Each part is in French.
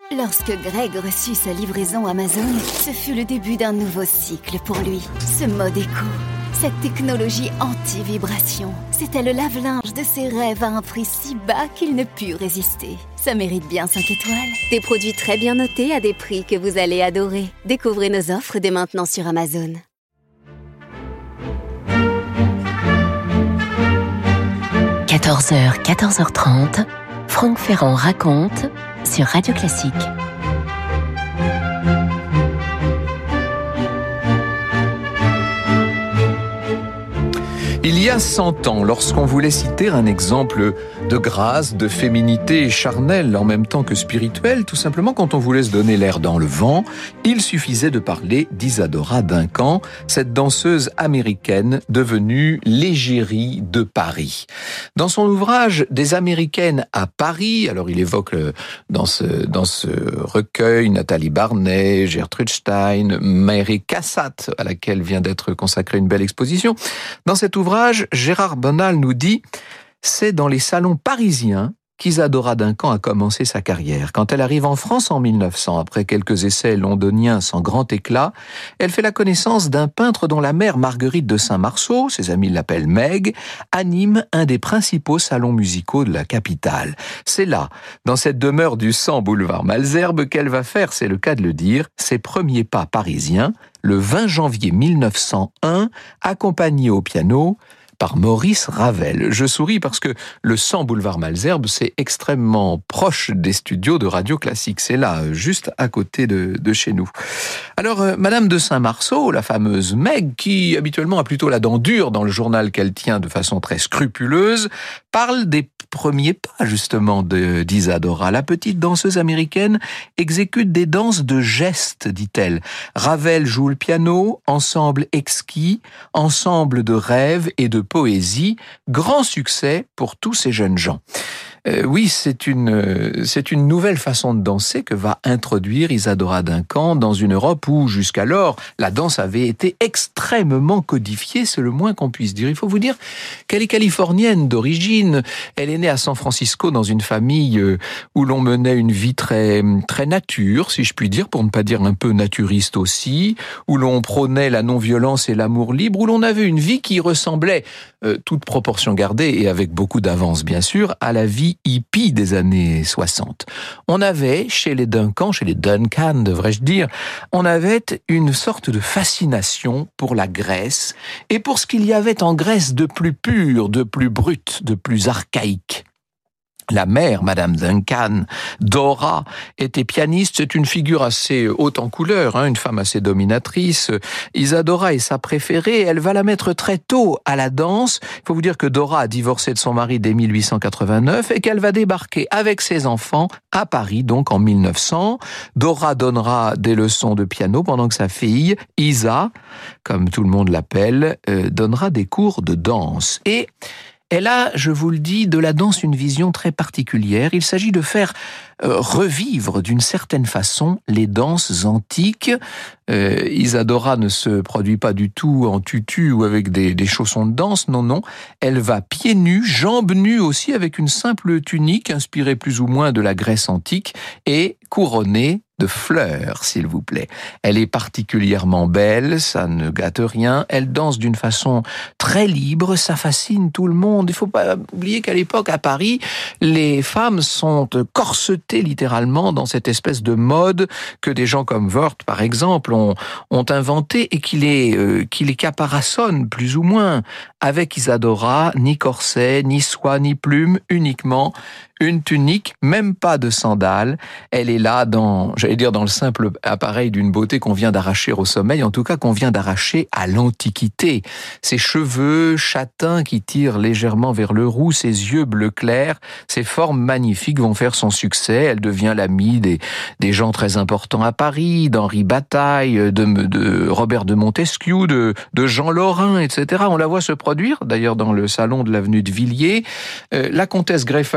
Lorsque Greg reçut sa livraison Amazon, ce fut le début d'un nouveau cycle pour lui. Ce mode éco, cette technologie anti-vibration, c'était le lave-linge de ses rêves à un prix si bas qu'il ne put résister. Ça mérite bien 5 étoiles. Des produits très bien notés à des prix que vous allez adorer. Découvrez nos offres dès maintenant sur Amazon. « 14h, 14h30, Franck Ferrand raconte sur Radio Classique. Il y a 100 ans, lorsqu'on voulait citer un exemple de grâce, de féminité charnelle en même temps que spirituelle, tout simplement quand on voulait se donner l'air dans le vent, il suffisait de parler d'Isadora Duncan, cette danseuse américaine devenue l'égérie de Paris. Dans son ouvrage « Des Américaines à Paris », alors il évoque dans ce recueil Nathalie Barnet, Gertrude Stein, Mary Cassatt, à laquelle vient d'être consacrée une belle exposition. Dans cet ouvrage, Gérard Bonal nous dit « C'est dans les salons parisiens qu'Isadora Duncan a commencé sa carrière. Quand elle arrive en France en 1900, après quelques essais londoniens sans grand éclat, elle fait la connaissance d'un peintre dont la mère Marguerite de Saint-Marceau, ses amis l'appellent Meg, anime un des principaux salons musicaux de la capitale. C'est là, dans cette demeure du 100 boulevard Malesherbes, qu'elle va faire, c'est le cas de le dire, ses premiers pas parisiens, le 20 janvier 1901, accompagnée au piano par Maurice Ravel. Je souris parce que le 100 boulevard Malesherbes, c'est extrêmement proche des studios de Radio Classique. C'est là, juste à côté de chez nous. Alors, Madame de Saint-Marceau, la fameuse Meg, qui habituellement a plutôt la dent dure dans le journal qu'elle tient de façon très scrupuleuse, parle des premiers pas, justement, d'Isadora. La petite danseuse américaine exécute des danses de gestes, dit-elle. Ravel joue le piano, ensemble exquis, ensemble de rêves et de poésie, grand succès pour tous ces jeunes gens. Oui, c'est une nouvelle façon de danser que va introduire Isadora Duncan dans une Europe où, jusqu'alors, la danse avait été extrêmement codifiée, c'est le moins qu'on puisse dire. Il faut vous dire qu'elle est californienne d'origine. Elle est née à San Francisco dans une famille où l'on menait une vie très, très nature, si je puis dire, pour ne pas dire un peu naturiste aussi, où l'on prônait la non-violence et l'amour libre, où l'on avait une vie qui ressemblait, toute proportion gardée et avec beaucoup d'avance bien sûr, à la vie hippie des années 60. On avait, chez les Duncan devrais-je dire, on avait une sorte de fascination pour la Grèce et pour ce qu'il y avait en Grèce de plus pur, de plus brut, de plus archaïque. La mère, Madame Duncan, Dora, était pianiste. C'est une figure assez haute en couleur, une femme assez dominatrice. Isadora est sa préférée. Elle va la mettre très tôt à la danse. Il faut vous dire que Dora a divorcé de son mari dès 1889 et qu'elle va débarquer avec ses enfants à Paris, donc en 1900. Dora donnera des leçons de piano pendant que sa fille, Isa, comme tout le monde l'appelle, donnera des cours de danse. Et elle a, je vous le dis, de la danse une vision très particulière. Il s'agit de faire revivre d'une certaine façon les danses antiques. Isadora ne se produit pas du tout en tutu ou avec des chaussons de danse, non. Elle va pieds nus, jambes nues aussi, avec une simple tunique inspirée plus ou moins de la Grèce antique et couronnée de fleurs, s'il vous plaît. Elle est particulièrement belle, ça ne gâte rien. Elle danse d'une façon très libre, ça fascine tout le monde. Il faut pas oublier qu'à l'époque, à Paris, les femmes sont corsetées littéralement dans cette espèce de mode que des gens comme Wörth, par exemple, ont inventé et qui les caparaçonnent plus ou moins. Avec Isadora, ni corset, ni soie, ni plume, uniquement une tunique, même pas de sandales. Elle est là dans le simple appareil d'une beauté qu'on vient d'arracher au sommeil, en tout cas qu'on vient d'arracher à l'Antiquité. Ses cheveux châtains qui tirent légèrement vers le roux, ses yeux bleu clair, ses formes magnifiques vont faire son succès. Elle devient l'amie des gens très importants à Paris, d'Henri Bataille, de Robert de Montesquieu, de Jean Lorrain, etc. On la voit se produire, d'ailleurs dans le salon de l'avenue de Villiers. La comtesse Greffeuil va organiser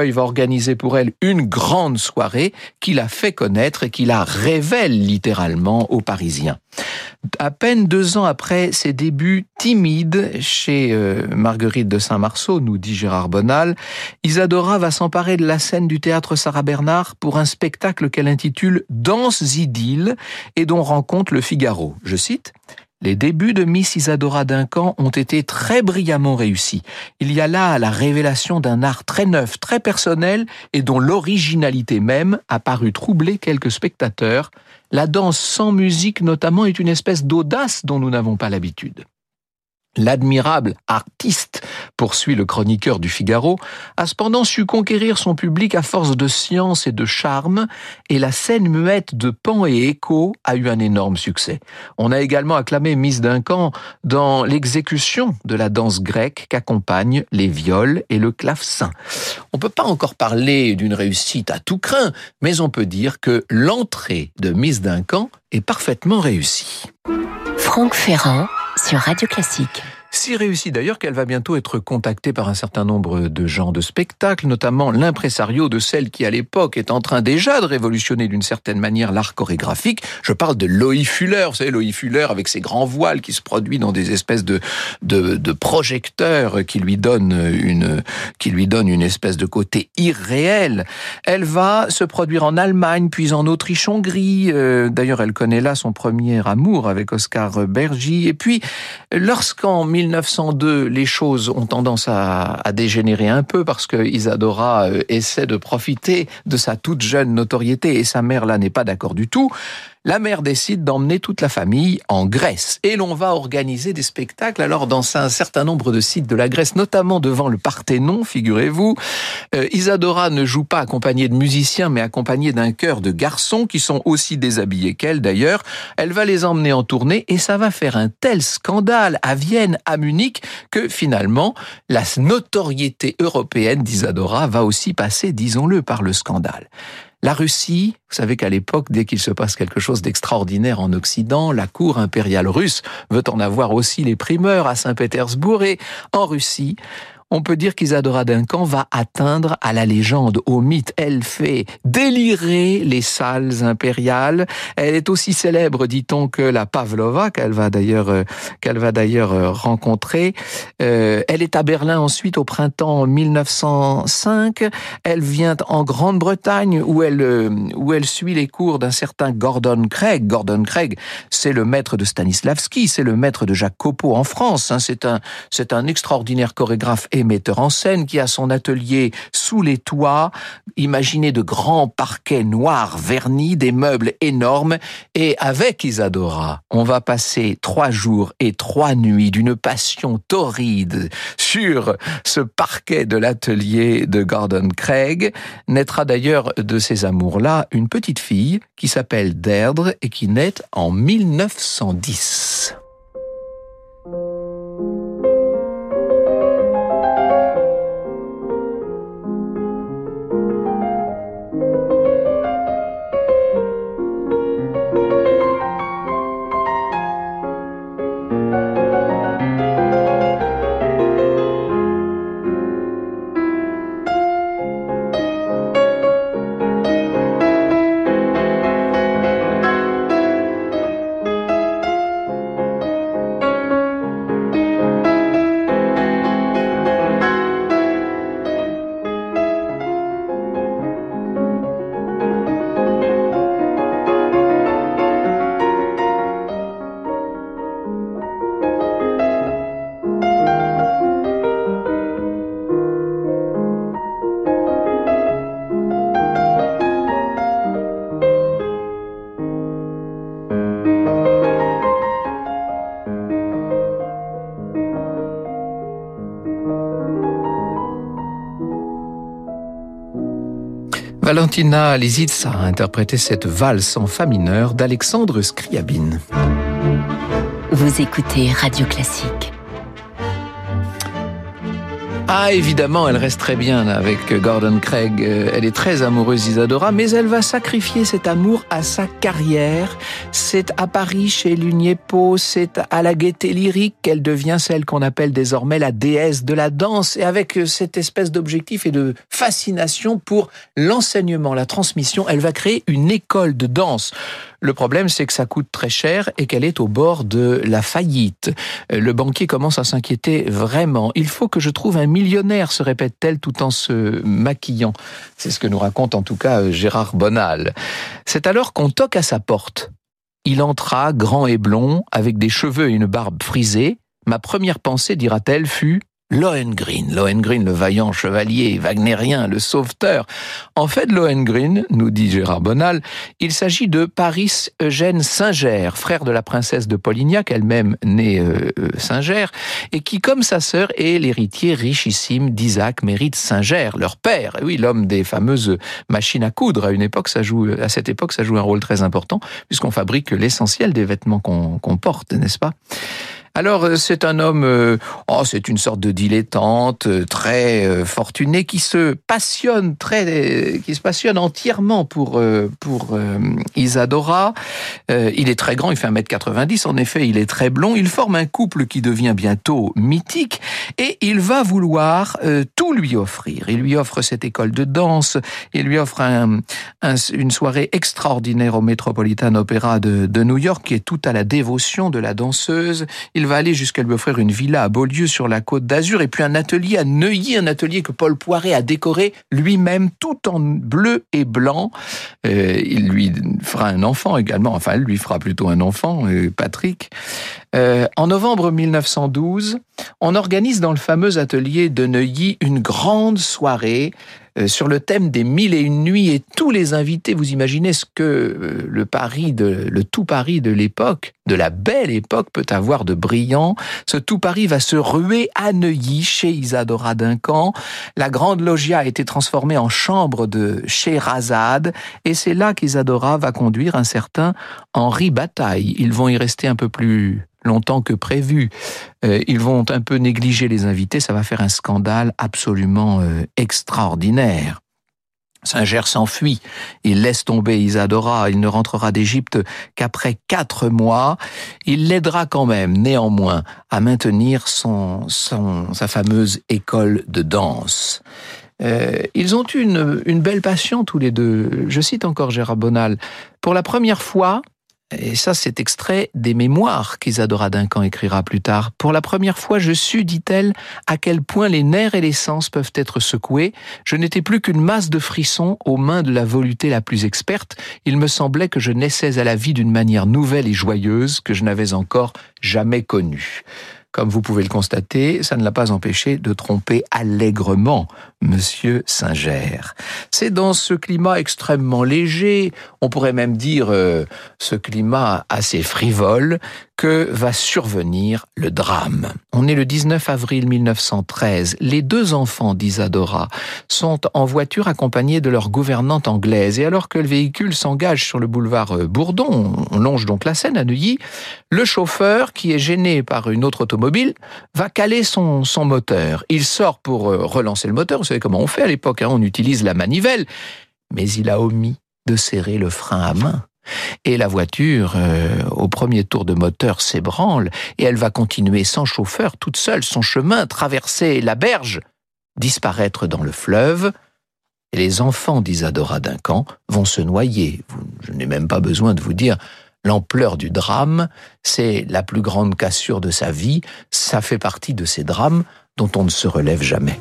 organisé pour elle une grande soirée qui la fait connaître et qui la révèle littéralement aux Parisiens. À peine 2 ans après ses débuts timides chez Marguerite de Saint-Marceau, nous dit Gérard Bonal, Isadora va s'emparer de la scène du théâtre Sarah-Bernard pour un spectacle qu'elle intitule « Danse idylle » et dont rend compte le Figaro. Je cite: « Les débuts de Miss Isadora Duncan ont été très brillamment réussis. Il y a là la révélation d'un art très neuf, très personnel et dont l'originalité même a paru troubler quelques spectateurs. La danse sans musique notamment est une espèce d'audace dont nous n'avons pas l'habitude. » L'admirable artiste, poursuit le chroniqueur du Figaro, a cependant su conquérir son public à force de science et de charme, et la scène muette de Pan et Écho a eu un énorme succès. On a également acclamé Miss Duncan dans l'exécution de la danse grecque qu'accompagnent les viols et le clavecin. On ne peut pas encore parler d'une réussite à tout crin, mais on peut dire que l'entrée de Miss Duncan est parfaitement réussie. Franck Ferrand sur Radio Classique. Si réussie d'ailleurs qu'elle va bientôt être contactée par un certain nombre de gens de spectacle, notamment l'impresario de celle qui à l'époque est en train déjà de révolutionner d'une certaine manière l'art chorégraphique. Je parle de Loie Fuller, vous savez, Loie Fuller avec ses grands voiles qui se produit dans des espèces de projecteurs qui lui donnent une espèce de côté irréel. Elle va se produire en Allemagne, puis en Autriche-Hongrie. D'ailleurs, elle connaît là son premier amour avec Oscar Bergi. Et puis, lorsqu'en 1902, les choses ont tendance à dégénérer un peu parce que Isadora essaie de profiter de sa toute jeune notoriété et sa mère là n'est pas d'accord du tout. La mère décide d'emmener toute la famille en Grèce et l'on va organiser des spectacles alors dans un certain nombre de sites de la Grèce, notamment devant le Parthénon, figurez-vous. Isadora ne joue pas accompagnée de musiciens mais accompagnée d'un chœur de garçons qui sont aussi déshabillés qu'elle d'ailleurs. Elle va les emmener en tournée et ça va faire un tel scandale à Vienne, à Munich, que finalement la notoriété européenne d'Isadora va aussi passer, disons-le, par le scandale. La Russie, vous savez qu'à l'époque, dès qu'il se passe quelque chose d'extraordinaire en Occident, la cour impériale russe veut en avoir aussi les primeurs à Saint-Pétersbourg. Et en Russie, on peut dire qu'Isadora Duncan va atteindre à la légende, au mythe. Elle fait délirer les salles impériales. Elle est aussi célèbre, dit-on, que la Pavlova, qu'elle va d'ailleurs rencontrer. Elle est à Berlin ensuite au printemps 1905. Elle vient en Grande-Bretagne où elle suit les cours d'un certain Gordon Craig. Gordon Craig, c'est le maître de Stanislavski, c'est le maître de Jacques Copeau en France. C'est un extraordinaire chorégraphe et metteur en scène qui a son atelier sous les toits. Imaginez de grands parquets noirs vernis, des meubles énormes. Et avec Isadora, on va passer 3 jours et 3 nuits d'une passion torride sur ce parquet de l'atelier de Gordon Craig. Naîtra d'ailleurs de ces amours-là une petite fille qui s'appelle Deirdre et qui naît en 1910. Valentina Lisitsa a interprété cette valse en fa mineur d'Alexandre Scriabine. Vous écoutez Radio Classique. Ah, évidemment, elle reste très bien avec Gordon Craig. Elle est très amoureuse d'Isadora, mais elle va sacrifier cet amour à sa carrière. C'est à Paris, chez Lugnepo, c'est à la Gaîté Lyrique qu'elle devient celle qu'on appelle désormais la déesse de la danse, et avec cette espèce d'objectif et de fascination pour l'enseignement, la transmission, elle va créer une école de danse. Le problème, c'est que ça coûte très cher et qu'elle est au bord de la faillite. Le banquier commence à s'inquiéter vraiment. Il faut que je trouve un millionnaire, se répète-t-elle tout en se maquillant. C'est ce que nous raconte en tout cas Gérard Bonal. C'est alors qu'on toque à sa porte. Il entra, grand et blond, avec des cheveux et une barbe frisée. Ma première pensée, dira-t-elle, fut Lohengrin, le vaillant chevalier wagnérien, le sauveteur. En fait, Lohengrin, nous dit Gérard Bonal, il s'agit de Paris Eugène Singer, frère de la princesse de Polignac, elle-même née Singer, et qui, comme sa sœur, est l'héritier richissime d'Isaac Mérite Singer, leur père. Et oui, l'homme des fameuses machines à coudre. À cette époque, ça joue un rôle très important, puisqu'on fabrique l'essentiel des vêtements qu'on porte, n'est-ce pas ? Alors, c'est un homme, c'est une sorte de dilettante, très fortuné, qui se passionne entièrement pour Isadora. Il est très grand, il fait 1m90, en effet, il est très blond. Il forme un couple qui devient bientôt mythique, et il va vouloir tout lui offrir. Il lui offre cette école de danse, il lui offre une soirée extraordinaire au Metropolitan Opera de New York, qui est tout à la dévotion de la danseuse. Il va aller jusqu'à lui offrir une villa à Beaulieu sur la Côte d'Azur, et puis un atelier à Neuilly, un atelier que Paul Poiret a décoré lui-même tout en bleu et blanc. Il lui fera un enfant également, enfin elle lui fera plutôt un enfant, Patrick. En novembre 1912, on organise dans le fameux atelier de Neuilly une grande soirée sur le thème des 1001 nuits, et tous les invités, vous imaginez ce que le tout Paris de l'époque, de la belle époque, peut avoir de brillant. Ce tout Paris va se ruer à Neuilly, chez Isadora Duncan. La grande loggia a été transformée en chambre de Scheherazade, et c'est là qu'Isadora va conduire un certain Henri Bataille. Ils vont y rester un peu plus longtemps que prévu. Ils vont un peu négliger les invités, ça va faire un scandale absolument extraordinaire. Singer s'enfuit, il laisse tomber Isadora, il ne rentrera d'Égypte qu'après 4 mois. Il l'aidera quand même, néanmoins, à maintenir sa fameuse école de danse. Ils ont eu une belle passion tous les deux. Je cite encore Gérard Bonal. Pour la première fois, et ça, c'est extrait des mémoires qu'Isadora Duncan écrira plus tard. Pour la première fois, je sus, dit-elle, à quel point les nerfs et les sens peuvent être secoués. Je n'étais plus qu'une masse de frissons aux mains de la volupté la plus experte. Il me semblait que je naissais à la vie d'une manière nouvelle et joyeuse que je n'avais encore jamais connue. Comme vous pouvez le constater, ça ne l'a pas empêché de tromper allègrement Monsieur Singer. C'est dans ce climat extrêmement léger, on pourrait même dire ce climat assez frivole, que va survenir le drame. On est le 19 avril 1913. Les 2 enfants d'Isadora sont en voiture accompagnés de leur gouvernante anglaise. Et alors que le véhicule s'engage sur le boulevard Bourdon, on longe donc la Seine à Neuilly, le chauffeur, qui est gêné par une autre automobile, va caler son moteur. Il sort pour relancer le moteur. Vous savez comment on fait à l'époque, on utilise la manivelle. Mais il a omis de serrer le frein à main. Et la voiture, au premier tour de moteur, s'ébranle, et elle va continuer sans chauffeur, toute seule, son chemin, traverser la berge, disparaître dans le fleuve, et les enfants d'Isadora Duncan vont se noyer. Je n'ai même pas besoin de vous dire l'ampleur du drame, c'est la plus grande cassure de sa vie, ça fait partie de ces drames dont on ne se relève jamais.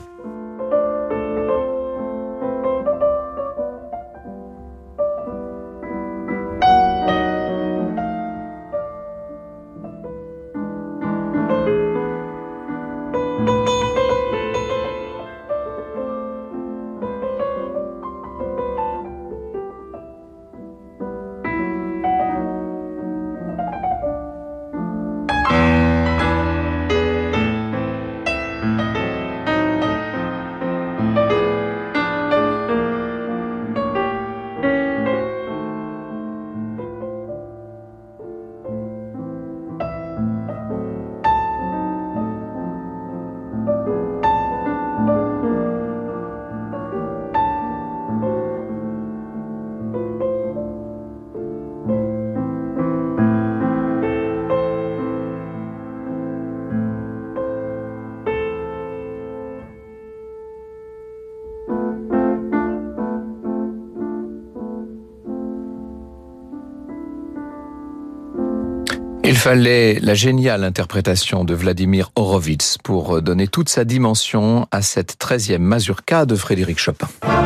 Il fallait la géniale interprétation de Vladimir Horowitz pour donner toute sa dimension à cette 13e mazurka de Frédéric Chopin.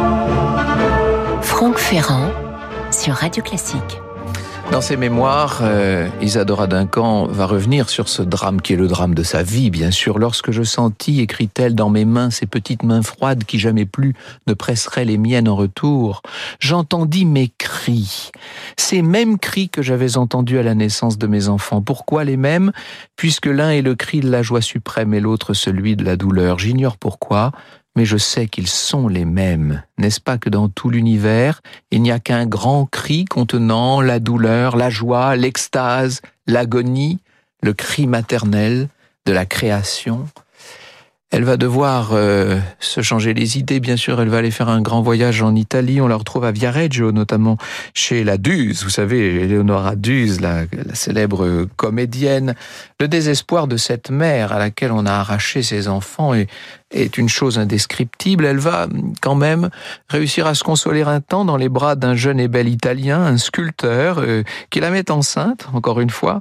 Franck Ferrand sur Radio Classique. Dans ses mémoires, Isadora Duncan va revenir sur ce drame qui est le drame de sa vie, bien sûr. Lorsque je sentis, écrit-elle, dans mes mains, ces petites mains froides qui jamais plus ne presseraient les miennes en retour, j'entendis mes cris. Ces mêmes cris que j'avais entendus à la naissance de mes enfants. Pourquoi les mêmes? Puisque l'un est le cri de la joie suprême et l'autre celui de la douleur. J'ignore pourquoi, mais je sais qu'ils sont les mêmes. N'est-ce pas que dans tout l'univers, il n'y a qu'un grand cri contenant la douleur, la joie, l'extase, l'agonie, le cri maternel de la création? Elle va devoir se changer les idées, bien sûr. Elle va aller faire un grand voyage en Italie. On la retrouve à Viareggio, notamment chez la Duse. Vous savez, Eleonora Duse, la célèbre comédienne. Le désespoir de cette mère à laquelle on a arraché ses enfants est une chose indescriptible. Elle va quand même réussir à se consoler un temps dans les bras d'un jeune et bel Italien, un sculpteur, qui la met enceinte, encore une fois.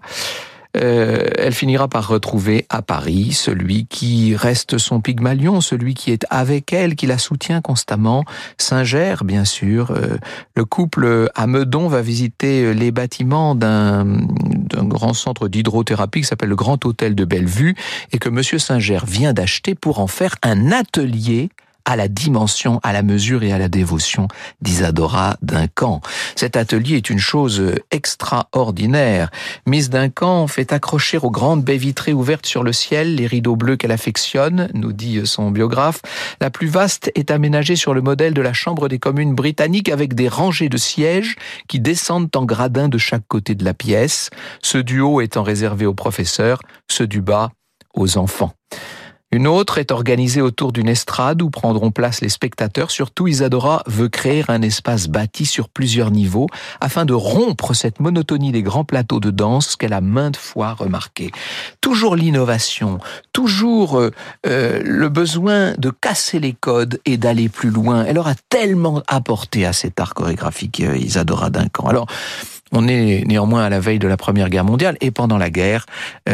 Elle finira par retrouver à Paris celui qui reste son Pygmalion, celui qui est avec elle, qui la soutient constamment, Singer, bien sûr. Le couple à Meudon va visiter les bâtiments d'un grand centre d'hydrothérapie qui s'appelle le Grand Hôtel de Bellevue et que Monsieur Singer vient d'acheter pour en faire un atelier à la dimension, à la mesure et à la dévotion d'Isadora Duncan. Cet atelier est une chose extraordinaire. Miss Duncan fait accrocher aux grandes baies vitrées ouvertes sur le ciel les rideaux bleus qu'elle affectionne, nous dit son biographe. La plus vaste est aménagée sur le modèle de la Chambre des communes britanniques avec des rangées de sièges qui descendent en gradins de chaque côté de la pièce, ceux du haut étant réservés aux professeurs, ceux du bas aux enfants. Une autre est organisée autour d'une estrade où prendront place les spectateurs. Surtout, Isadora veut créer un espace bâti sur plusieurs niveaux afin de rompre cette monotonie des grands plateaux de danse qu'elle a maintes fois remarqué. Toujours l'innovation, toujours le besoin de casser les codes et d'aller plus loin. Elle aura tellement apporté à cet art chorégraphique, Isadora Duncan. Alors, on est néanmoins à la veille de la Première Guerre mondiale et pendant la guerre,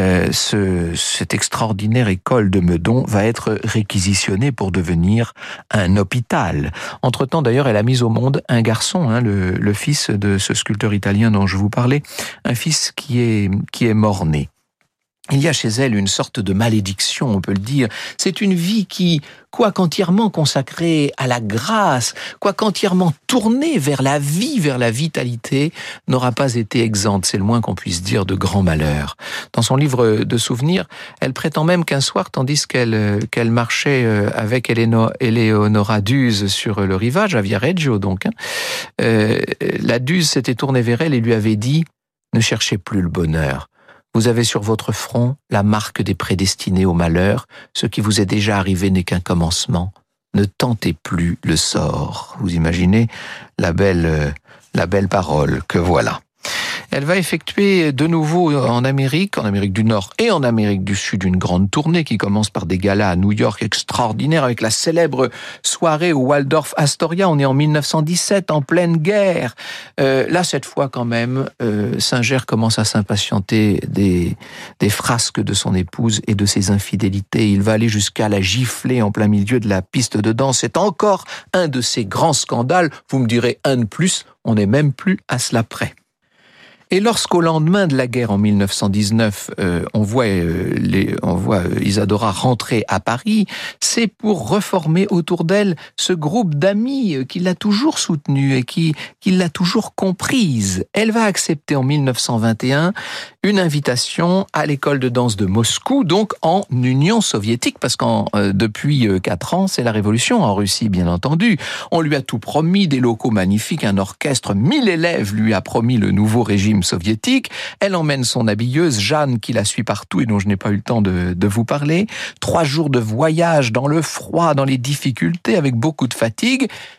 cette extraordinaire école de Meudon va être réquisitionnée pour devenir un hôpital. Entre-temps, d'ailleurs, elle a mis au monde un garçon, le fils de ce sculpteur italien dont je vous parlais, un fils qui est mort-né. Il y a chez elle une sorte de malédiction, on peut le dire. C'est une vie qui, quoiqu'entièrement consacrée à la grâce, quoiqu'entièrement tournée vers la vie, vers la vitalité, n'aura pas été exempte, c'est le moins qu'on puisse dire, de grands malheurs. Dans son livre de souvenirs, elle prétend même qu'un soir, tandis qu'elle marchait avec Eleonora Duse sur le rivage, à Viareggio donc, la Duse s'était tournée vers elle et lui avait dit « Ne cherchez plus le bonheur. Vous avez sur votre front la marque des prédestinés au malheur. Ce qui vous est déjà arrivé n'est qu'un commencement. Ne tentez plus le sort. » Vous imaginez la belle parole que voilà. Elle va effectuer de nouveau en Amérique du Nord et en Amérique du Sud, une grande tournée qui commence par des galas à New York extraordinaires avec la célèbre soirée au Waldorf Astoria. On est en 1917, en pleine guerre. Là, cette fois quand même, Singer commence à s'impatienter des frasques de son épouse et de ses infidélités. Il va aller jusqu'à la gifler en plein milieu de la piste de danse. C'est encore un de ces grands scandales. Vous me direz un de plus, on n'est même plus à cela près. Et lorsqu'au lendemain de la guerre en 1919, on voit Isadora rentrer à Paris, c'est pour reformer autour d'elle ce groupe d'amis qui l'a toujours soutenue et qui l'a toujours comprise. Elle va accepter en 1921 une invitation à l'école de danse de Moscou, donc en Union soviétique, parce depuis 4 ans, c'est la révolution en Russie, bien entendu. On lui a tout promis, des locaux magnifiques, un orchestre, 1000 élèves lui a promis le nouveau régime soviétique. Elle emmène son habilleuse, Jeanne, qui la suit partout et dont je n'ai pas eu le temps de vous parler. 3 jours de voyage dans le froid, dans les difficultés, avec beaucoup de fatigue.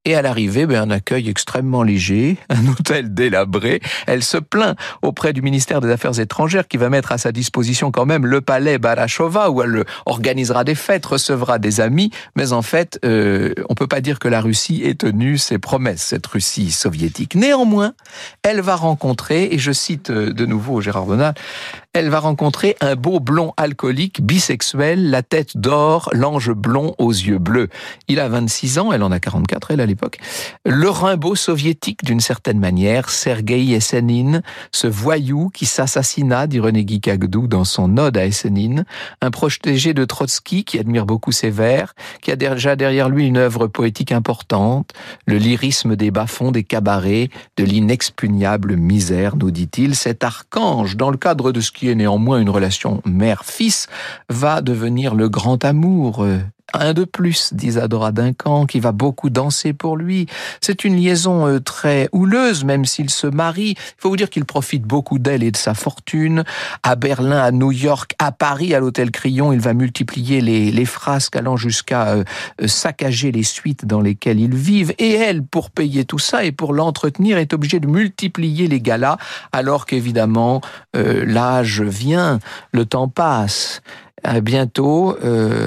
Et à l'arrivée, un accueil extrêmement léger, un hôtel délabré. Elle se plaint auprès du ministère des Affaires étrangères qui va mettre à sa disposition quand même le palais Balachova où elle organisera des fêtes, recevra des amis. Mais en fait, on peut pas dire que la Russie ait tenu ses promesses, cette Russie soviétique. Néanmoins, elle va rencontrer, et je cite de nouveau Gérard Donal, elle va rencontrer un beau blond alcoolique, bisexuel, la tête d'or, l'ange blond aux yeux bleus. Il a 26 ans, elle en a 44, elle, à l'époque. Le Rimbaud soviétique, d'une certaine manière, Sergueï Yesenin, ce voyou qui s'assassina, dit René Guy-Cagdou dans son ode à Yesenin, un protégé de Trotsky qui admire beaucoup ses vers, qui a déjà derrière lui une œuvre poétique importante, le lyrisme des bas-fonds des cabarets, de l'inexpugnable misère, nous dit-il. Cet archange, dans le cadre de ce qui est néanmoins une relation mère-fils, va devenir le grand amour. Un de plus d'Isadora Duncan, qui va beaucoup danser pour lui. C'est une liaison très houleuse, même s'il se marie. Il faut vous dire qu'il profite beaucoup d'elle et de sa fortune. À Berlin, à New York, à Paris, à l'hôtel Crillon, il va multiplier les frasques allant jusqu'à saccager les suites dans lesquelles ils vivent. Et elle, pour payer tout ça et pour l'entretenir, est obligée de multiplier les galas, alors qu'évidemment, l'âge vient, le temps passe. Bientôt,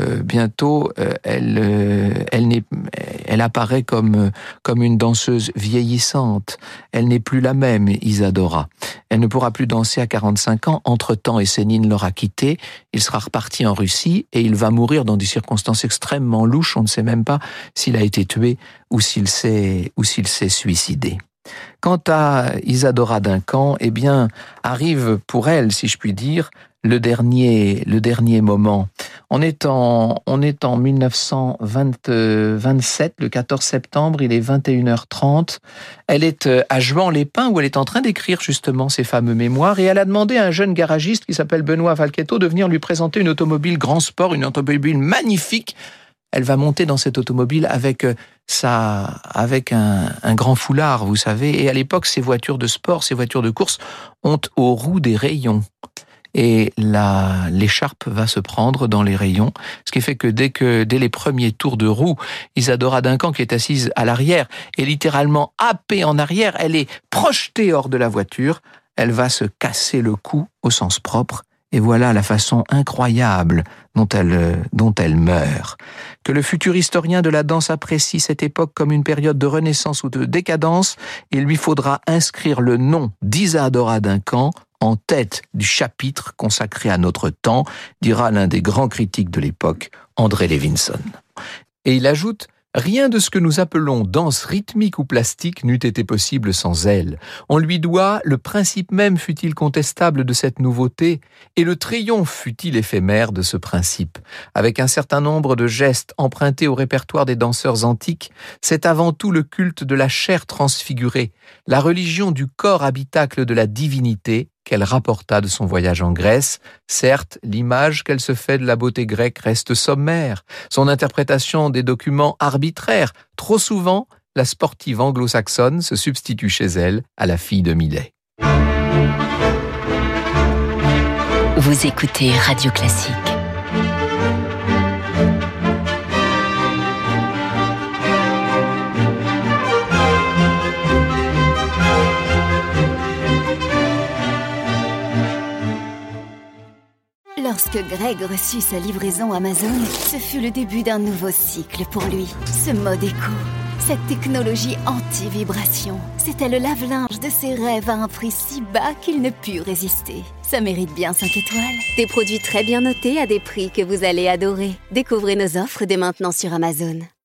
elle apparaît comme une danseuse vieillissante. Elle n'est plus la même, Isadora. Elle ne pourra plus danser à 45 ans. Entre-temps, Yesenin l'aura quitté. Il sera reparti en Russie et il va mourir dans des circonstances extrêmement louches. On ne sait même pas s'il a été tué ou s'il s'est suicidé. Quant à Isadora Duncan, arrive pour elle, si je puis dire, le dernier moment. On est en 1927, le 14 septembre, il est 21h30. Elle est à Juan-les-Pins où elle est en train d'écrire justement ses fameux mémoires et elle a demandé à un jeune garagiste qui s'appelle Benoît Valchetto de venir lui présenter une automobile grand sport, une automobile magnifique. Elle va monter dans cette automobile avec un grand foulard, vous savez. Et à l'époque, ces voitures de sport, ces voitures de course ont aux roues des rayons. Et l'écharpe va se prendre dans les rayons, ce qui fait que dès les premiers tours de roue, Isadora Duncan, qui est assise à l'arrière, est littéralement happée en arrière, elle est projetée hors de la voiture, elle va se casser le cou au sens propre, et voilà la façon incroyable dont elle meurt. Que le futur historien de la danse apprécie cette époque comme une période de renaissance ou de décadence, il lui faudra inscrire le nom d'Isadora Duncan en tête du chapitre consacré à notre temps, dira l'un des grands critiques de l'époque, André Levinson. Et il ajoute: rien de ce que nous appelons danse rythmique ou plastique n'eût été possible sans elle. On lui doit le principe même, fût-il contestable, de cette nouveauté, et le triomphe, fût-il éphémère, de ce principe. Avec un certain nombre de gestes empruntés au répertoire des danseurs antiques, c'est avant tout le culte de la chair transfigurée, la religion du corps habitacle de la divinité, qu'elle rapporta de son voyage en Grèce. Certes, l'image qu'elle se fait de la beauté grecque reste sommaire, son interprétation des documents arbitraires. Trop souvent, la sportive anglo-saxonne se substitue chez elle à la fille de Millet. Vous écoutez Radio Classique. Lorsque Greg reçut sa livraison Amazon, ce fut le début d'un nouveau cycle pour lui. Ce mode éco, cette technologie anti-vibration, c'était le lave-linge de ses rêves à un prix si bas qu'il ne put résister. Ça mérite bien 5 étoiles. Des produits très bien notés à des prix que vous allez adorer. Découvrez nos offres dès maintenant sur Amazon.